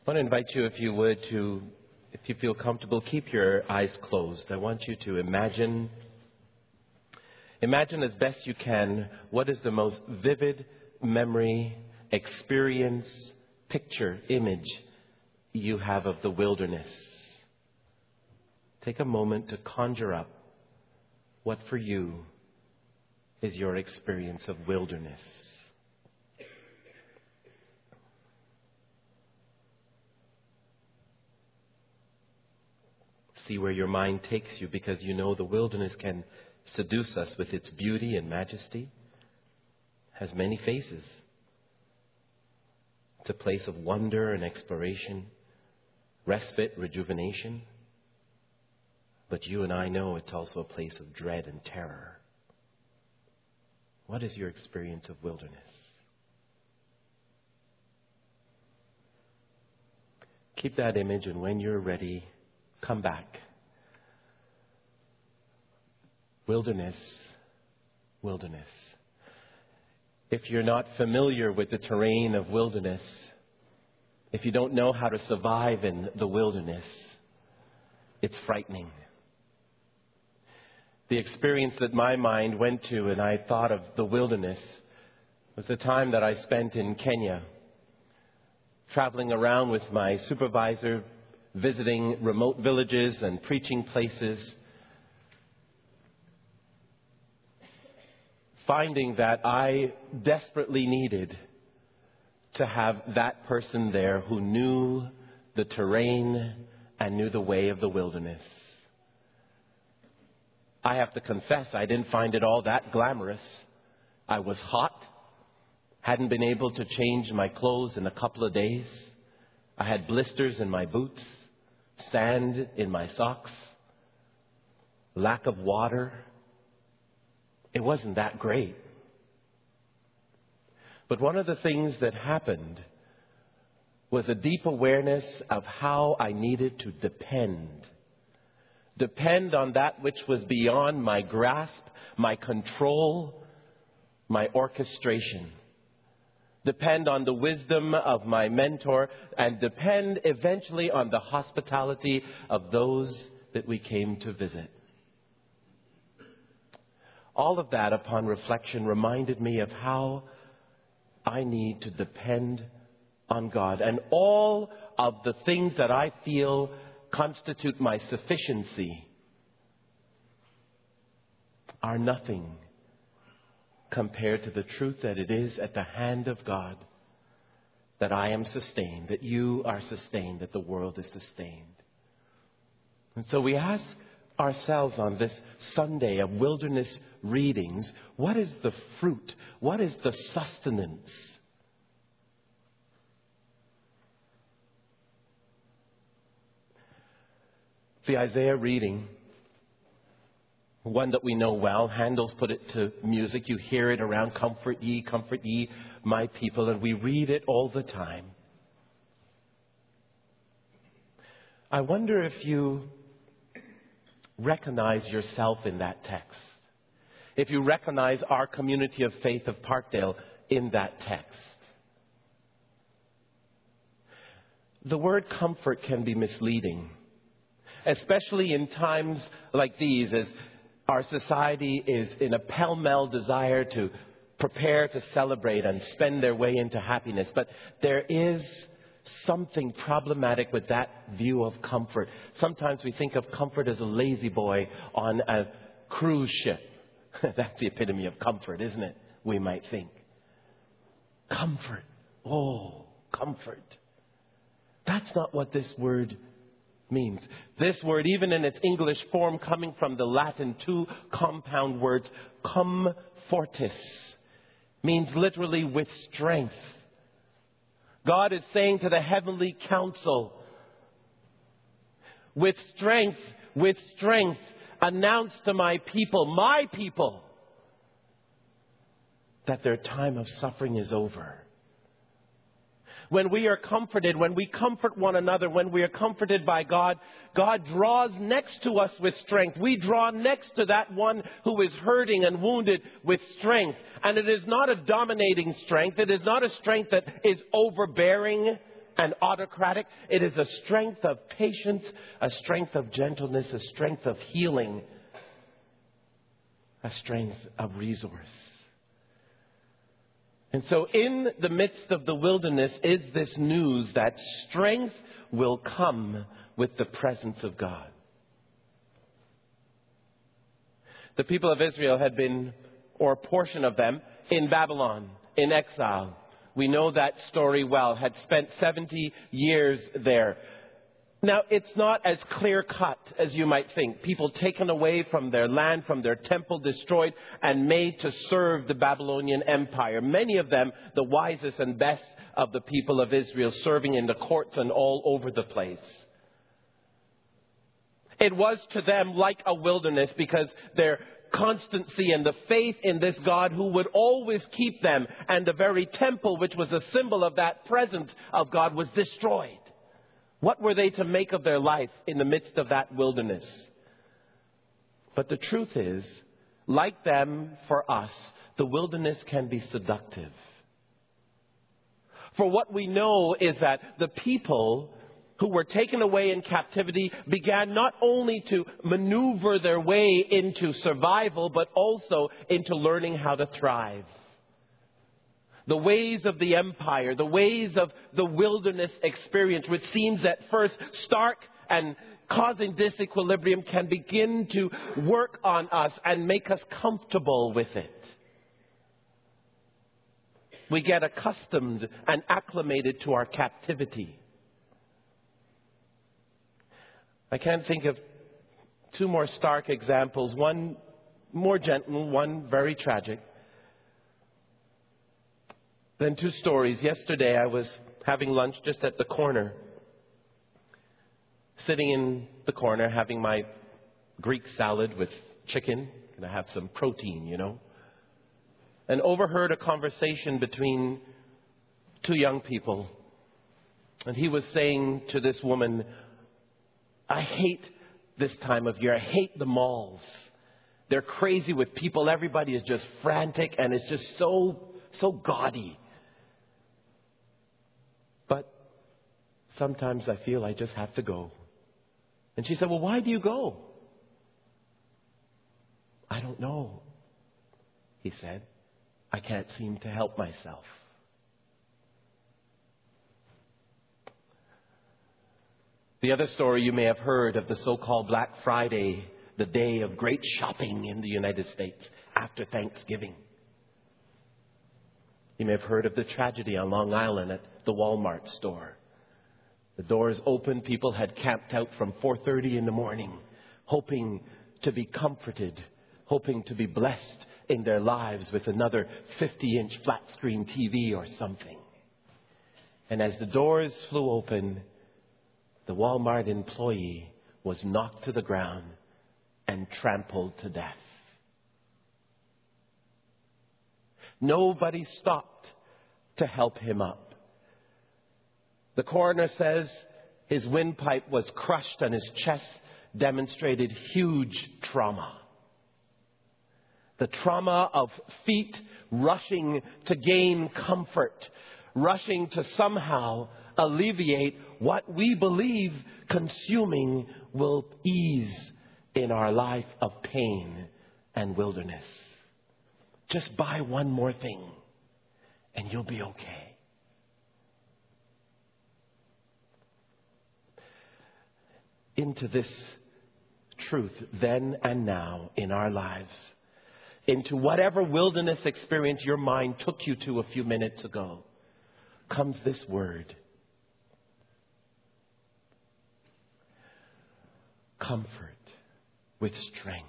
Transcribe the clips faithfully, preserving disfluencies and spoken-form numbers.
I want to invite you, if you would, to, if you feel comfortable, keep your eyes closed. I want you to imagine, imagine as best you can, what is the most vivid memory, experience, picture, image you have of the wilderness. Take a moment to conjure up what for you is your experience of wilderness. See where your mind takes you, because you know the wilderness can seduce us with its beauty and majesty. It has many faces. It's a place of wonder and exploration, respite, rejuvenation. But you and I know it's also a place of dread and terror. What is your experience of wilderness? Keep that image, and when you're ready, come back. Wilderness, wilderness. If you're not familiar with the terrain of wilderness, if you don't know how to survive in the wilderness, it's frightening. The experience that my mind went to and I thought of the wilderness was the time that I spent in Kenya, traveling around with my supervisor, visiting remote villages and preaching places, finding that I desperately needed to have that person there who knew the terrain and knew the way of the wilderness. I have to confess, I didn't find it all that glamorous. I was hot, hadn't been able to change my clothes in a couple of days. I had blisters in my boots, sand in my socks, lack of water. It wasn't that great. But one of the things that happened was a deep awareness of how I needed to depend. Depend on that which was beyond my grasp, my control, my orchestration. Depend on the wisdom of my mentor, and depend eventually on the hospitality of those that we came to visit. All of that, upon reflection, reminded me of how I need to depend on God. And all of the things that I feel constitute my sufficiency are nothing compared to the truth that it is at the hand of God that I am sustained, that you are sustained, that the world is sustained. And so we ask ourselves on this Sunday of wilderness readings, what is the fruit? What is the sustenance? The Isaiah reading, one that we know well, Handel's put it to music. You hear it around, comfort ye, comfort ye, my people, and we read it all the time. I wonder if you recognize yourself in that text. If you recognize our community of faith of Parkdale in that text. The word comfort can be misleading, especially in times like these, as our society is in a pell-mell desire to prepare to celebrate and spend their way into happiness. But there is something problematic with that view of comfort. Sometimes we think of comfort as a lazy boy on a cruise ship. That's the epitome of comfort, isn't it? We might think. Comfort. Oh, comfort. That's not what this word means. This word, even in its English form, coming from the Latin two compound words, cum fortis, means literally with strength. God is saying to the heavenly council, with strength, with strength, announce to my people, my people, that their time of suffering is over. When we are comforted, when we comfort one another, when we are comforted by God, God draws next to us with strength. We draw next to that one who is hurting and wounded with strength. And it is not a dominating strength. It is not a strength that is overbearing, and autocratic. It is a strength of patience, a strength of gentleness, a strength of healing, a strength of resource. And so in the midst of the wilderness is this news that strength will come with the presence of God. The people of Israel had been, or a portion of them, in Babylon, in exile. We know that story well, had spent seventy years there. Now, it's not as clear-cut as you might think. People taken away from their land, from their temple, destroyed, and made to serve the Babylonian Empire. Many of them, the wisest and best of the people of Israel, serving in the courts and all over the place. It was to them like a wilderness because their constancy and the faith in this God who would always keep them, and the very temple, which was a symbol of that presence of God, was destroyed. What were they to make of their life in the midst of that wilderness? But the truth is, like them, for us, the wilderness can be seductive. For what we know is that the people who were taken away in captivity began not only to maneuver their way into survival, but also into learning how to thrive. The ways of the empire, the ways of the wilderness experience, which seems at first stark and causing disequilibrium, can begin to work on us and make us comfortable with it. We get accustomed and acclimated to our captivity. I can't think of two more stark examples, one more gentle, one very tragic. Then two stories. Yesterday I was having lunch just at the corner, sitting in the corner having my Greek salad with chicken, and I have some protein, you know, and overheard a conversation between two young people. And he was saying to this woman, I hate this time of year. I hate the malls. They're crazy with people. Everybody is just frantic and it's just so, so gaudy. But sometimes I feel I just have to go. And she said, well, why do you go? I don't know, he said. I can't seem to help myself. The other story you may have heard of the so-called Black Friday, the day of great shopping in the United States after Thanksgiving. You may have heard of the tragedy on Long Island at the Walmart store. The doors open, people had camped out from four thirty in the morning, hoping to be comforted, hoping to be blessed in their lives with another fifty-inch flat-screen T V or something. And as the doors flew open, the Walmart employee was knocked to the ground and trampled to death. Nobody stopped to help him up. The coroner says his windpipe was crushed and his chest demonstrated huge trauma. The trauma of feet rushing to gain comfort, rushing to somehow alleviate what we believe consuming will ease in our life of pain and wilderness. Just buy one more thing and you'll be okay. Into this truth then and now in our lives, into whatever wilderness experience your mind took you to a few minutes ago, comes this word. Comfort with strength.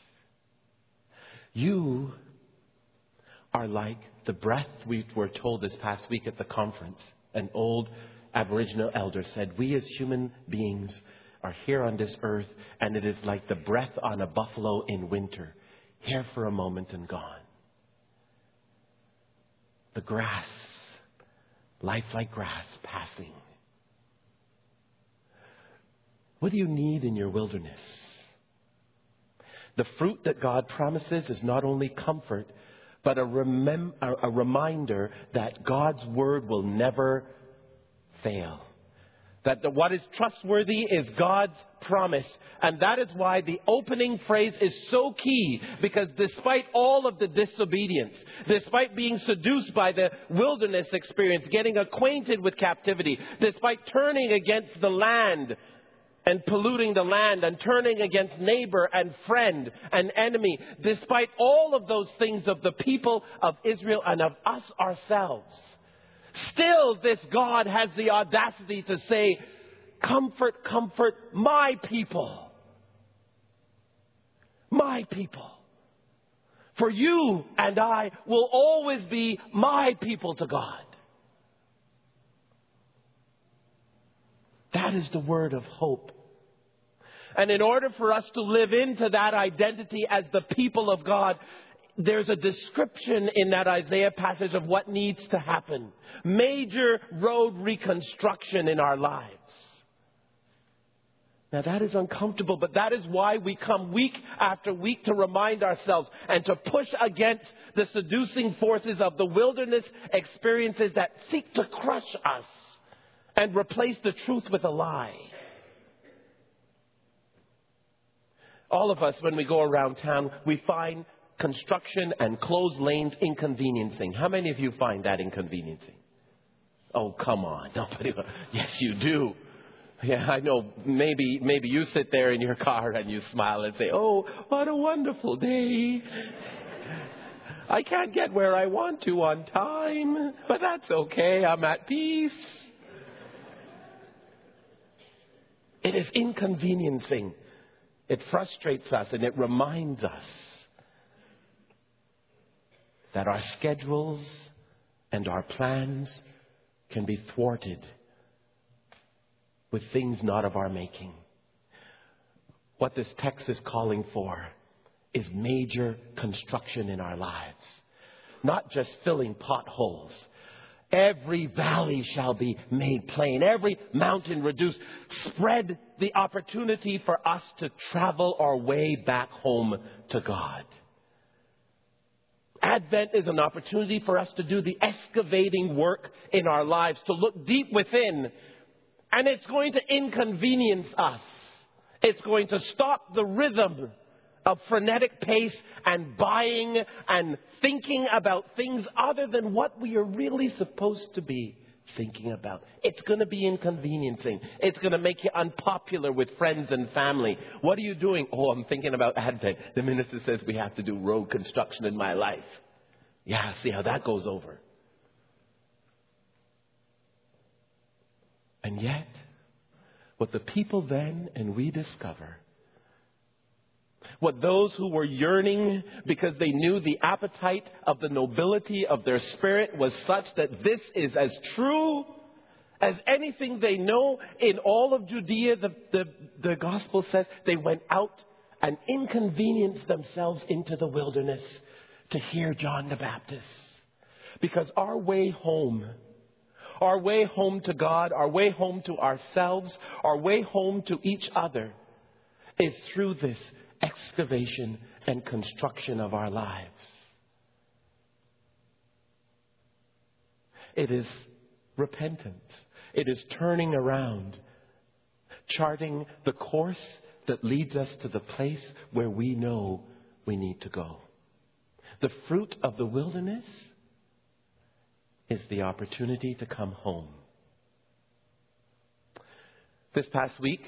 You are like the breath we were told this past week at the conference. An old Aboriginal elder said, we as human beings are here on this earth, and it is like the breath on a buffalo in winter, here for a moment and gone. The grass, life like grass, passing. What do you need in your wilderness? The fruit that God promises is not only comfort, but a, remem- a reminder that God's word will never fail. That the, what is trustworthy is God's promise. And that is why the opening phrase is so key. Because despite all of the disobedience, despite being seduced by the wilderness experience, getting acquainted with captivity, despite turning against the land and polluting the land and turning against neighbor and friend and enemy, despite all of those things of the people of Israel and of us ourselves, still, this God has the audacity to say, comfort, comfort my people. My people. For you and I will always be my people to God. That is the word of hope. And in order for us to live into that identity as the people of God, there's a description in that Isaiah passage of what needs to happen. Major road reconstruction in our lives. Now that is uncomfortable, but that is why we come week after week to remind ourselves and to push against the seducing forces of the wilderness experiences that seek to crush us and replace the truth with a lie. All of us, when we go around town, we find construction and closed lanes inconveniencing. How many of you find that inconveniencing? Oh, come on. Nobody. Yes, you do. Yeah, I know. Maybe, maybe you sit there in your car and you smile and say, oh, what a wonderful day. I can't get where I want to on time, but that's okay. I'm at peace. It is inconveniencing. It frustrates us and it reminds us that our schedules and our plans can be thwarted with things not of our making. What this text is calling for is major construction in our lives. Not just filling potholes. Every valley shall be made plain. Every mountain reduced. Spread the opportunity for us to travel our way back home to God. Advent is an opportunity for us to do the excavating work in our lives, to look deep within. And it's going to inconvenience us. It's going to stop the rhythm of frenetic pace and buying and thinking about things other than what we are really supposed to be thinking about. It's going to be inconveniencing. It's going to make you unpopular with friends and family. What are you doing? Oh, I'm thinking about Advent. The minister says we have to do road construction in my life. Yeah, see how that goes over. And yet, what the people then and we discover, what those who were yearning because they knew the appetite of the nobility of their spirit was such that this is as true as anything they know in all of Judea, the, the, the gospel says they went out and inconvenienced themselves into the wilderness to hear John the Baptist. Because our way home, our way home to God, our way home to ourselves, our way home to each other is through this excavation and construction of our lives. It is repentance. It is turning around, charting the course that leads us to the place where we know we need to go. The fruit of the wilderness is the opportunity to come home. This past week,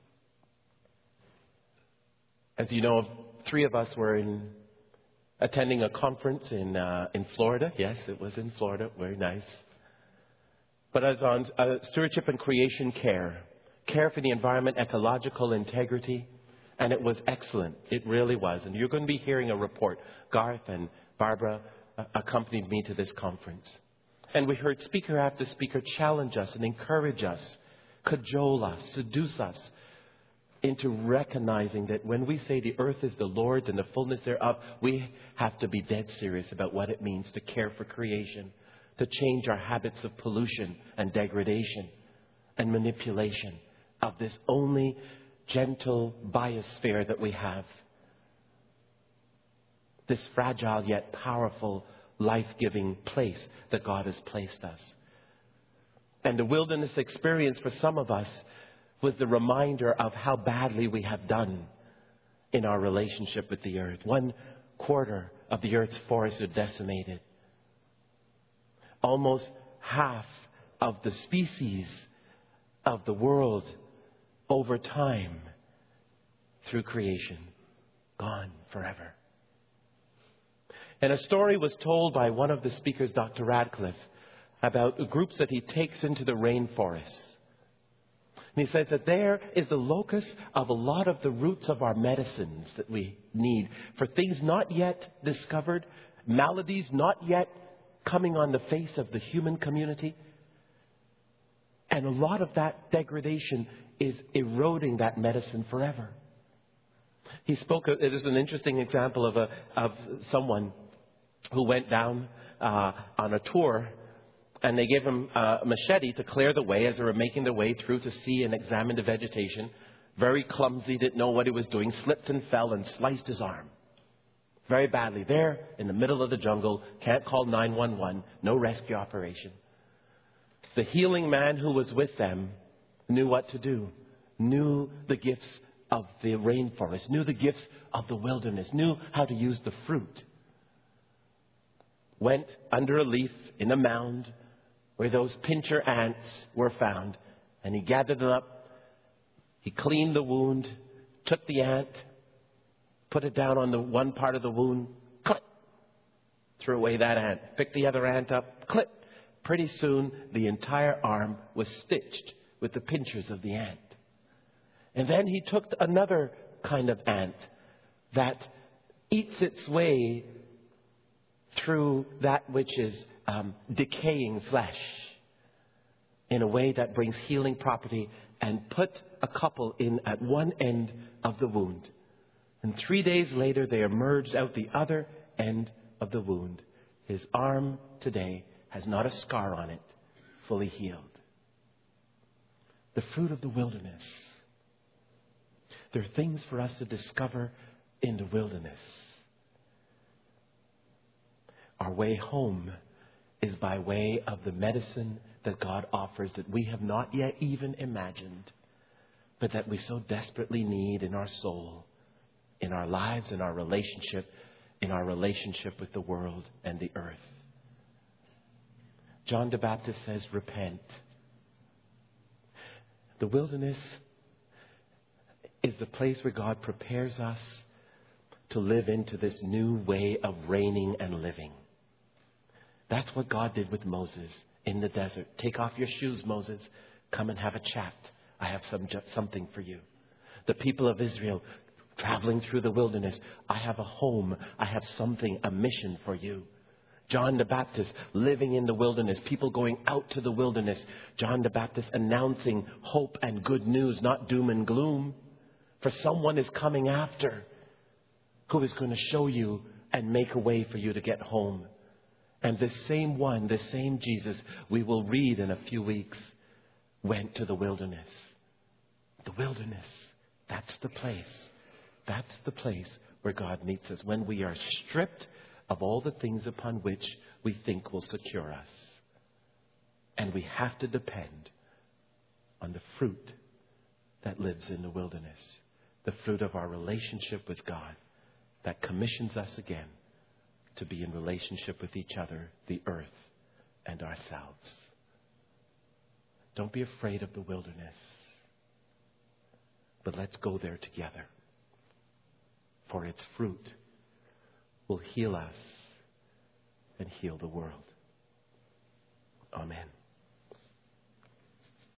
as you know, three of us were in attending a conference in uh, in Florida. Yes, it was in Florida. Very nice. But I was on uh, stewardship and creation care, care for the environment, ecological integrity, and it was excellent. It really was. And you're going to be hearing a report. Garth and Barbara uh, accompanied me to this conference. And we heard speaker after speaker challenge us and encourage us, cajole us, seduce us into recognizing that when we say the earth is the Lord's and the fullness thereof, we have to be dead serious about what it means to care for creation, to change our habits of pollution and degradation and manipulation of this only gentle biosphere that we have. This fragile yet powerful, life-giving place that God has placed us. And the wilderness experience for some of us was the reminder of how badly we have done in our relationship with the earth. One quarter of the earth's forests are decimated. Almost half of the species of the world over time through creation, gone forever. And a story was told by one of the speakers, Doctor Radcliffe, about groups that he takes into the rainforests. And he says that there is the locus of a lot of the roots of our medicines that we need for things not yet discovered, maladies not yet coming on the face of the human community. And a lot of that degradation is eroding that medicine forever. He spoke, it is an interesting example of a of someone who went down uh, on a tour, and they gave him a machete to clear the way as they were making their way through to see and examine the vegetation. Very clumsy, didn't know what he was doing, slipped and fell and sliced his arm. Very badly. There, in the middle of the jungle, can't call nine one one, no rescue operation. The healing man who was with them knew what to do, knew the gifts of the rainforest, knew the gifts of the wilderness, knew how to use the fruit. Went under a leaf in a mound where those pincher ants were found, and he gathered them up. He cleaned the wound, took the ant, put it down on the one part of the wound, clip, threw away that ant, picked the other ant up, clip. Pretty soon, the entire arm was stitched with the pinchers of the ant. And then he took another kind of ant that eats its way through that which is um, decaying flesh in a way that brings healing property, and put a couple in at one end of the wound. And three days later, they emerged out the other end of the wound. His arm today has not a scar on it, fully healed. The fruit of the wilderness. There are things for us to discover in the wilderness. Our way home is by way of the medicine that God offers that we have not yet even imagined, but that we so desperately need in our soul, in our lives, in our relationship, in our relationship with the world and the earth. John the Baptist says, repent. The wilderness is the place where God prepares us to live into this new way of reigning and living. That's what God did with Moses in the desert. Take off your shoes, Moses. Come and have a chat. I have some something for you. The people of Israel traveling through the wilderness. I have a home. I have something, a mission for you. John the Baptist living in the wilderness. People going out to the wilderness. John the Baptist announcing hope and good news, not doom and gloom. For someone is coming after who is going to show you and make a way for you to get home. And the same one, the same Jesus, we will read in a few weeks, went to the wilderness. The wilderness, that's the place. That's the place where God meets us, when we are stripped of all the things upon which we think will secure us. And we have to depend on the fruit that lives in the wilderness, the fruit of our relationship with God that commissions us again to be in relationship with each other, the earth, and ourselves. Don't be afraid of the wilderness, but let's go there together, for its fruit will heal us and heal the world. Amen.